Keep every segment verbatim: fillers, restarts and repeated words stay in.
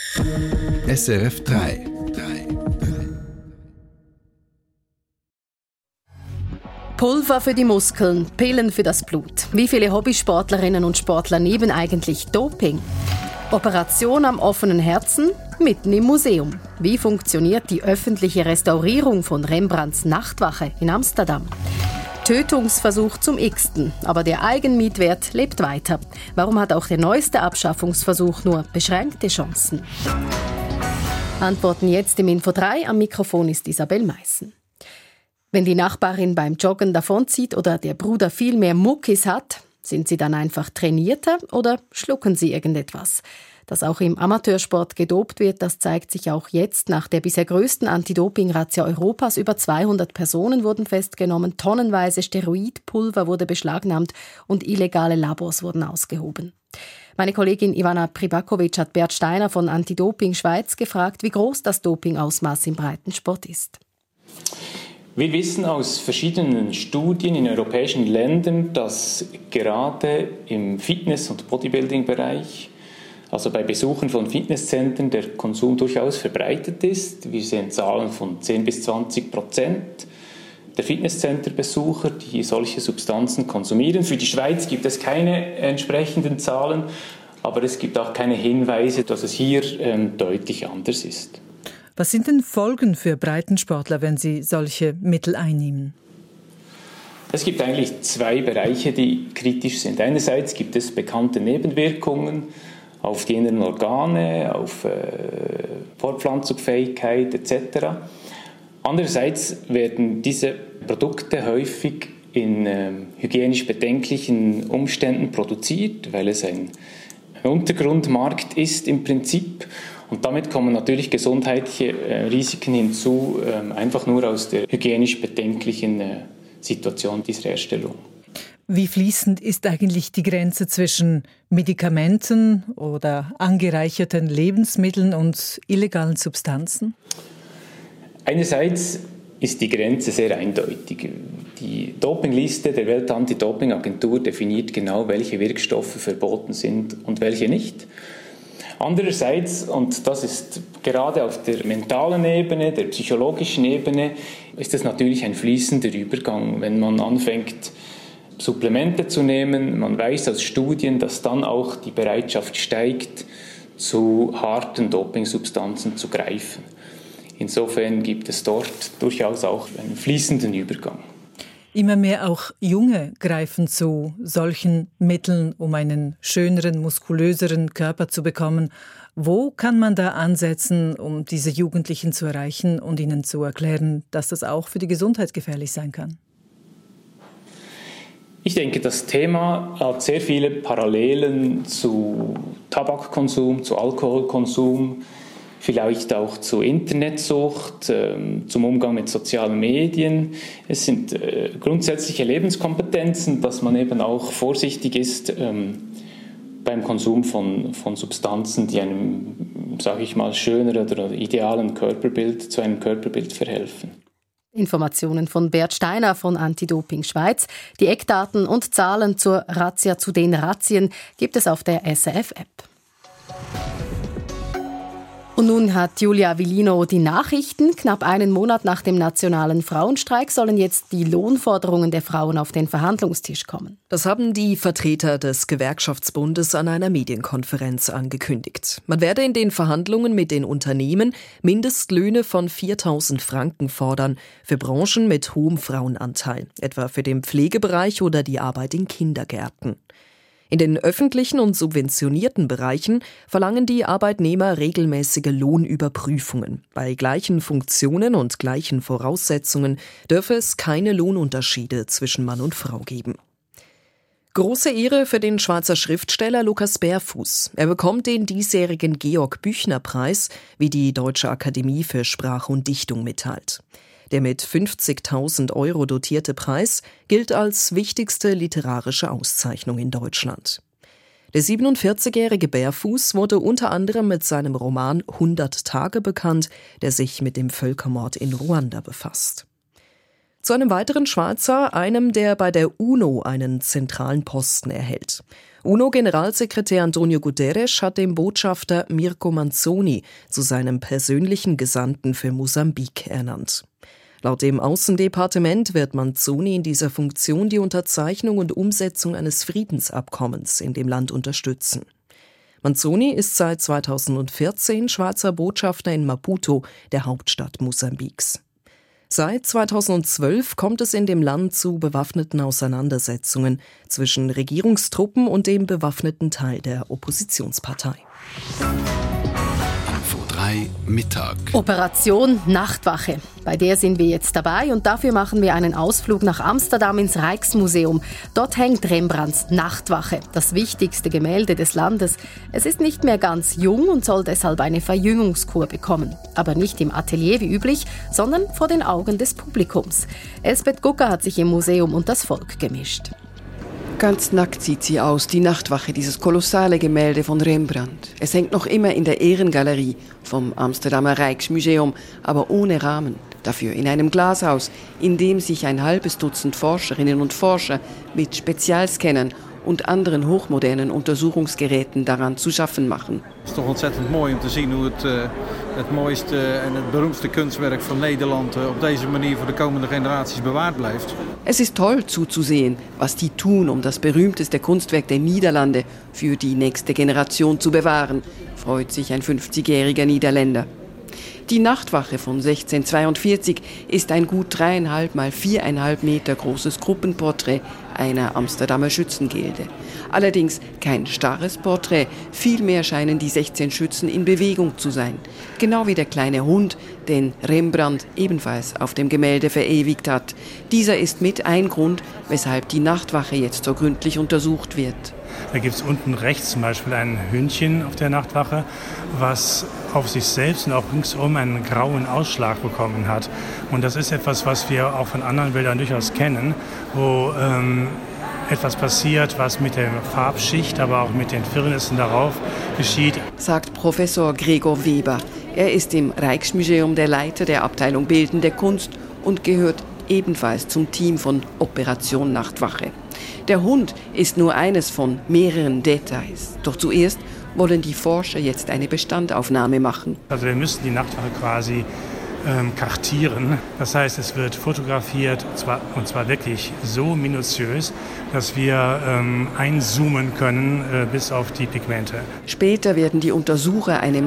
S R F drei. Pulver für die Muskeln, Pillen für das Blut. Wie viele Hobbysportlerinnen und Sportler nehmen eigentlich Doping? Operation am offenen Herzen, mitten im Museum. Wie funktioniert die öffentliche Restaurierung von Rembrandts Nachtwache in Amsterdam? Tötungsversuch zum x-ten, aber der Eigenmietwert lebt weiter. Warum hat auch der neueste Abschaffungsversuch nur beschränkte Chancen? Antworten jetzt im Info drei. Am Mikrofon ist Isabel Meissen. Wenn die Nachbarin beim Joggen davonzieht oder der Bruder viel mehr Muckis hat, sind sie dann einfach trainierter oder schlucken sie irgendetwas? Dass auch im Amateursport gedopt wird, das zeigt sich auch jetzt. Nach der bisher größten Anti-Doping-Razzia Europas, über zweihundert Personen wurden festgenommen, tonnenweise Steroidpulver wurde beschlagnahmt und illegale Labors wurden ausgehoben. Meine Kollegin Ivana Pribakovic hat Bert Steiner von Anti-Doping Schweiz gefragt, wie groß das Dopingausmaß im Breitensport ist. Wir wissen aus verschiedenen Studien in europäischen Ländern, dass gerade im Fitness- und Bodybuilding-Bereich, also bei Besuchen von Fitnesszentren, der Konsum durchaus verbreitet ist. Wir sehen Zahlen von zehn bis zwanzig Prozent der Fitnesscenterbesucher, die solche Substanzen konsumieren. Für die Schweiz gibt es keine entsprechenden Zahlen, aber es gibt auch keine Hinweise, dass es hier ähm, deutlich anders ist. Was sind denn Folgen für Breitensportler, wenn sie solche Mittel einnehmen? Es gibt eigentlich zwei Bereiche, die kritisch sind. Einerseits gibt es bekannte Nebenwirkungen auf die inneren Organe, auf äh, Fortpflanzungsfähigkeit et cetera. Andererseits werden diese Produkte häufig in äh, hygienisch bedenklichen Umständen produziert, weil es ein Untergrundmarkt ist im Prinzip. Und damit kommen natürlich gesundheitliche äh, Risiken hinzu, äh, einfach nur aus der hygienisch bedenklichen äh, Situation dieser Herstellung. Wie fließend ist eigentlich die Grenze zwischen Medikamenten oder angereicherten Lebensmitteln und illegalen Substanzen? Einerseits ist die Grenze sehr eindeutig. Die Dopingliste der Welt-Anti-Doping-Agentur definiert genau, welche Wirkstoffe verboten sind und welche nicht. Andererseits, und das ist gerade auf der mentalen Ebene, der psychologischen Ebene, ist es natürlich ein fließender Übergang. Wenn man anfängt, Supplemente zu nehmen, man weiß aus Studien, dass dann auch die Bereitschaft steigt, zu harten Dopingsubstanzen zu greifen. Insofern gibt es dort durchaus auch einen fließenden Übergang. Immer mehr auch Junge greifen zu solchen Mitteln, um einen schöneren, muskulöseren Körper zu bekommen. Wo kann man da ansetzen, um diese Jugendlichen zu erreichen und ihnen zu erklären, dass das auch für die Gesundheit gefährlich sein kann? Ich denke, das Thema hat sehr viele Parallelen zu Tabakkonsum, zu Alkoholkonsum, vielleicht auch zu Internetsucht, äh, zum Umgang mit sozialen Medien. Es sind äh, grundsätzliche Lebenskompetenzen, dass man eben auch vorsichtig ist ähm, beim Konsum von, von Substanzen, die einem, sage ich mal, schöneren oder idealen Körperbild, zu einem Körperbild verhelfen. Informationen von Bert Steiner von Anti-Doping Schweiz. Die Eckdaten und Zahlen zur Razzia, zu den Razzien gibt es auf der S R F-App. Und nun hat Julia Avellino die Nachrichten. Knapp einen Monat nach dem nationalen Frauenstreik sollen jetzt die Lohnforderungen der Frauen auf den Verhandlungstisch kommen. Das haben die Vertreter des Gewerkschaftsbundes an einer Medienkonferenz angekündigt. Man werde in den Verhandlungen mit den Unternehmen Mindestlöhne von viertausend Franken fordern für Branchen mit hohem Frauenanteil, etwa für den Pflegebereich oder die Arbeit in Kindergärten. In den öffentlichen und subventionierten Bereichen verlangen die Arbeitnehmer regelmäßige Lohnüberprüfungen. Bei gleichen Funktionen und gleichen Voraussetzungen dürfe es keine Lohnunterschiede zwischen Mann und Frau geben. Große Ehre für den Schweizer Schriftsteller Lukas Bärfuß. Er bekommt den diesjährigen Georg-Büchner-Preis, wie die Deutsche Akademie für Sprache und Dichtung mitteilt. Der mit fünfzigtausend Euro dotierte Preis gilt als wichtigste literarische Auszeichnung in Deutschland. Der siebenundvierzigjährige Bärfuß wurde unter anderem mit seinem Roman hundert Tage bekannt, der sich mit dem Völkermord in Ruanda befasst. Zu einem weiteren Schweizer, einem, der bei der UNO einen zentralen Posten erhält. U N O-Generalsekretär Antonio Guterres hat den Botschafter Mirko Manzoni zu seinem persönlichen Gesandten für Mosambik ernannt. Laut dem Außendepartement wird Manzoni in dieser Funktion die Unterzeichnung und Umsetzung eines Friedensabkommens in dem Land unterstützen. Manzoni ist seit zweitausendvierzehn Schweizer Botschafter in Maputo, der Hauptstadt Mosambiks. Seit zweitausendzwölf kommt es in dem Land zu bewaffneten Auseinandersetzungen zwischen Regierungstruppen und dem bewaffneten Teil der Oppositionspartei. Info drei Mittag. Operation Nachtwache. Bei der sind wir jetzt dabei und dafür machen wir einen Ausflug nach Amsterdam ins Rijksmuseum. Dort hängt Rembrandts Nachtwache, das wichtigste Gemälde des Landes. Es ist nicht mehr ganz jung und soll deshalb eine Verjüngungskur bekommen. Aber nicht im Atelier wie üblich, sondern vor den Augen des Publikums. Elsbeth Gucker hat sich im Museum und das Volk gemischt. Ganz nackt sieht sie aus, die Nachtwache, dieses kolossale Gemälde von Rembrandt. Es hängt noch immer in der Ehrengalerie vom Amsterdamer Rijksmuseum, aber ohne Rahmen. Dafür in einem Glashaus, in dem sich ein halbes Dutzend Forscherinnen und Forscher mit Spezialscannern und anderen hochmodernen Untersuchungsgeräten daran zu schaffen machen. Het is toch ontzettend mooi om te zien hoe het, uh, het mooiste en het beroemdste kunstwerk van Nederland uh, op deze manier voor de komende generaties bewaard blijft. Es ist toll zuzusehen, was die tun, um das berühmteste Kunstwerk der Niederlande für die nächste Generation zu bewahren, freut sich ein fünfzigjähriger Niederländer. Die Nachtwache von sechzehnhundertzweiundvierzig ist ein gut dreieinhalb mal viereinhalb Meter großes Gruppenporträt einer Amsterdamer Schützengilde. Allerdings kein starres Porträt, vielmehr scheinen die sechzehn Schützen in Bewegung zu sein. Genau wie der kleine Hund, den Rembrandt ebenfalls auf dem Gemälde verewigt hat. Dieser ist mit ein Grund, weshalb die Nachtwache jetzt so gründlich untersucht wird. Da gibt es unten rechts zum Beispiel ein Hündchen auf der Nachtwache, was auf sich selbst und auch ringsum einen grauen Ausschlag bekommen hat. Und das ist etwas, was wir auch von anderen Bildern durchaus kennen, wo ähm, etwas passiert, was mit der Farbschicht, aber auch mit den Firnissen darauf geschieht. Sagt Professor Gregor Weber. Er ist im Rijksmuseum der Leiter der Abteilung Bildende Kunst und gehört ebenfalls zum Team von Operation Nachtwache. Der Hund ist nur eines von mehreren Details. Doch zuerst wollen die Forscher jetzt eine Bestandaufnahme machen. Also wir müssen die Nachtwache quasi ähm, kartieren. Das heißt, es wird fotografiert, zwar, und zwar wirklich so minutiös, dass wir ähm, einzoomen können äh, bis auf die Pigmente. Später werden die Untersucher eine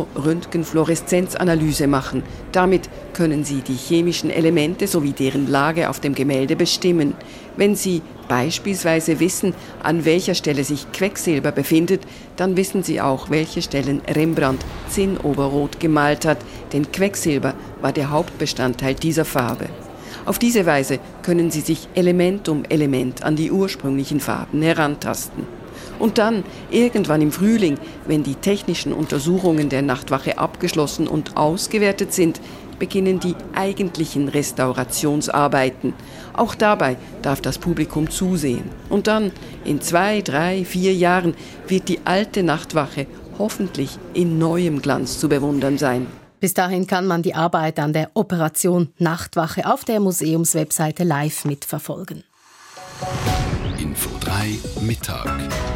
Makro-Röntgenfluoreszenzanalyse machen. Damit können sie die chemischen Elemente sowie deren Lage auf dem Gemälde bestimmen. Wenn sie beispielsweise wissen, an welcher Stelle sich Quecksilber befindet, dann wissen sie auch, welche Stellen Rembrandt zinnoberrot gemalt hat, denn Quecksilber war der Hauptbestandteil dieser Farbe. Auf diese Weise können sie sich Element um Element an die ursprünglichen Farben herantasten. Und dann, irgendwann im Frühling, wenn die technischen Untersuchungen der Nachtwache abgeschlossen und ausgewertet sind, beginnen die eigentlichen Restaurationsarbeiten. Auch dabei darf das Publikum zusehen. Und dann, in zwei, drei, vier Jahren, wird die alte Nachtwache hoffentlich in neuem Glanz zu bewundern sein. Bis dahin kann man die Arbeit an der Operation Nachtwache auf der Museumswebseite live mitverfolgen. Info drei Mittag.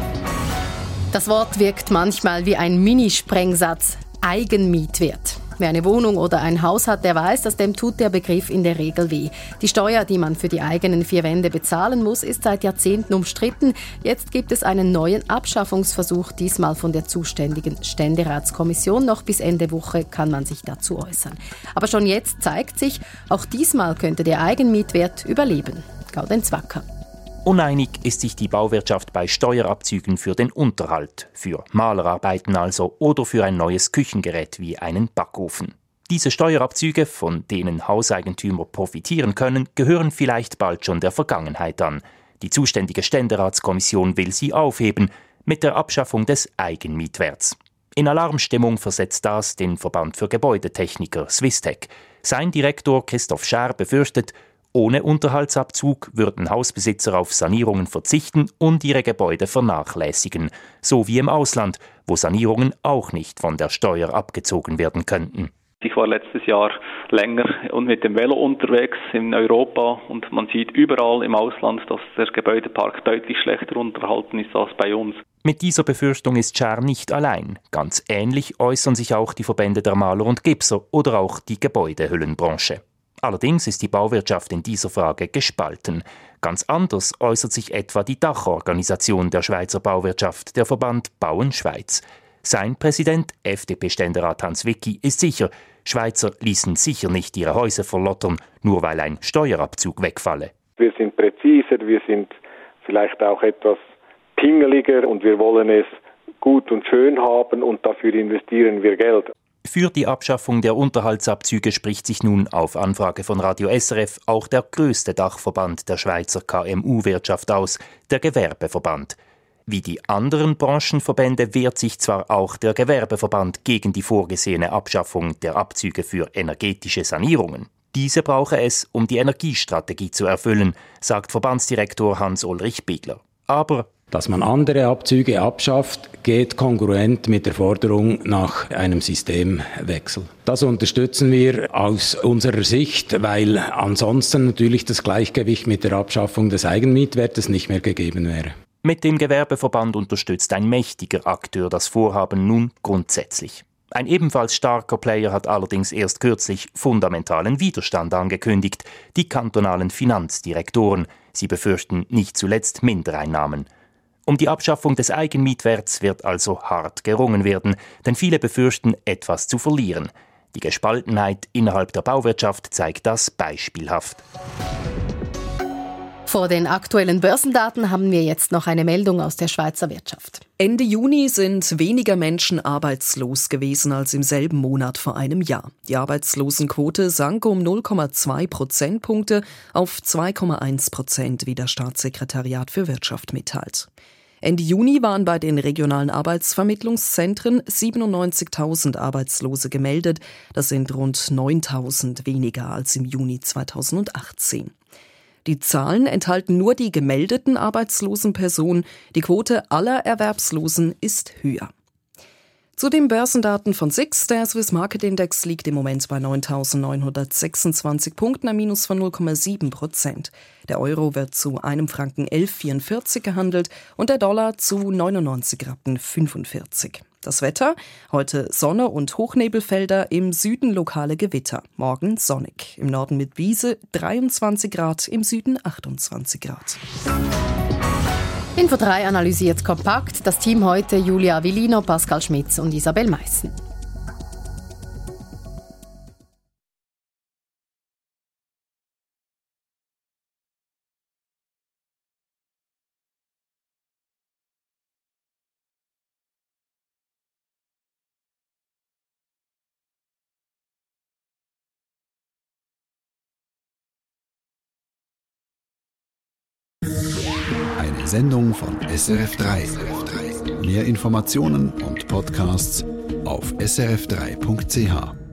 Das Wort wirkt manchmal wie ein Minisprengsatz. Eigenmietwert. Wer eine Wohnung oder ein Haus hat, der weiß, dass dem tut der Begriff in der Regel weh. Die Steuer, die man für die eigenen vier Wände bezahlen muss, ist seit Jahrzehnten umstritten. Jetzt gibt es einen neuen Abschaffungsversuch, diesmal von der zuständigen Ständeratskommission. Noch bis Ende Woche kann man sich dazu äußern. Aber schon jetzt zeigt sich, auch diesmal könnte der Eigenmietwert überleben. Gaudenz Wacker. Uneinig ist sich die Bauwirtschaft bei Steuerabzügen für den Unterhalt, für Malerarbeiten also oder für ein neues Küchengerät wie einen Backofen. Diese Steuerabzüge, von denen Hauseigentümer profitieren können, gehören vielleicht bald schon der Vergangenheit an. Die zuständige Ständeratskommission will sie aufheben mit der Abschaffung des Eigenmietwerts. In Alarmstimmung versetzt das den Verband für Gebäudetechniker Swisstech. Sein Direktor Christoph Schaar befürchtet, ohne Unterhaltsabzug würden Hausbesitzer auf Sanierungen verzichten und ihre Gebäude vernachlässigen, so wie im Ausland, wo Sanierungen auch nicht von der Steuer abgezogen werden könnten. Ich war letztes Jahr länger und mit dem Velo unterwegs in Europa und man sieht überall im Ausland, dass der Gebäudepark deutlich schlechter unterhalten ist als bei uns. Mit dieser Befürchtung ist Schaar nicht allein. Ganz ähnlich äußern sich auch die Verbände der Maler und Gipser oder auch die Gebäudehüllenbranche. Allerdings ist die Bauwirtschaft in dieser Frage gespalten. Ganz anders äußert sich etwa die Dachorganisation der Schweizer Bauwirtschaft, der Verband Bauen Schweiz. Sein Präsident, F D P-Ständerat Hans Wicki, ist sicher, Schweizer ließen sicher nicht ihre Häuser verlottern, nur weil ein Steuerabzug wegfalle. Wir sind präziser, wir sind vielleicht auch etwas pingeliger und wir wollen es gut und schön haben und dafür investieren wir Geld. Für die Abschaffung der Unterhaltsabzüge spricht sich nun auf Anfrage von Radio S R F auch der grösste Dachverband der Schweizer K M U-Wirtschaft aus, der Gewerbeverband. Wie die anderen Branchenverbände wehrt sich zwar auch der Gewerbeverband gegen die vorgesehene Abschaffung der Abzüge für energetische Sanierungen. Diese brauche es, um die Energiestrategie zu erfüllen, sagt Verbandsdirektor Hans-Ulrich Bigler. Aber dass man andere Abzüge abschafft, geht kongruent mit der Forderung nach einem Systemwechsel. Das unterstützen wir aus unserer Sicht, weil ansonsten natürlich das Gleichgewicht mit der Abschaffung des Eigenmietwertes nicht mehr gegeben wäre. Mit dem Gewerbeverband unterstützt ein mächtiger Akteur das Vorhaben nun grundsätzlich. Ein ebenfalls starker Player hat allerdings erst kürzlich fundamentalen Widerstand angekündigt, die kantonalen Finanzdirektoren. Sie befürchten nicht zuletzt Mindereinnahmen. Um die Abschaffung des Eigenmietwerts wird also hart gerungen werden, denn viele befürchten, etwas zu verlieren. Die Gespaltenheit innerhalb der Bauwirtschaft zeigt das beispielhaft. Vor den aktuellen Börsendaten haben wir jetzt noch eine Meldung aus der Schweizer Wirtschaft. Ende Juni sind weniger Menschen arbeitslos gewesen als im selben Monat vor einem Jahr. Die Arbeitslosenquote sank um null Komma zwei Prozentpunkte auf zwei Komma eins Prozent, wie das Staatssekretariat für Wirtschaft mitteilt. Ende Juni waren bei den regionalen Arbeitsvermittlungszentren siebenundneunzigtausend Arbeitslose gemeldet. Das sind rund neuntausend weniger als im Juni zweitausendachtzehn. Die Zahlen enthalten nur die gemeldeten arbeitslosen Personen. Die Quote aller Erwerbslosen ist höher. Zu den Börsendaten von S I X. Der Swiss Market Index liegt im Moment bei neuntausendneunhundertsechsundzwanzig Punkten, ein Minus von null Komma sieben Prozent. Der Euro wird zu einem Franken elf Komma vierundvierzig gehandelt und der Dollar zu neunundneunzig Rappen fünfundvierzig. Das Wetter: heute Sonne und Hochnebelfelder, im Süden lokale Gewitter. Morgen sonnig. Im Norden mit Wiese dreiundzwanzig Grad, im Süden achtundzwanzig Grad. Info drei analysiert kompakt. Das Team heute: Julia Avellino, Pascal Schmitz und Isabel Meissen. Eine Sendung von S R F drei. Mehr Informationen und Podcasts auf s r f drei punkt c h.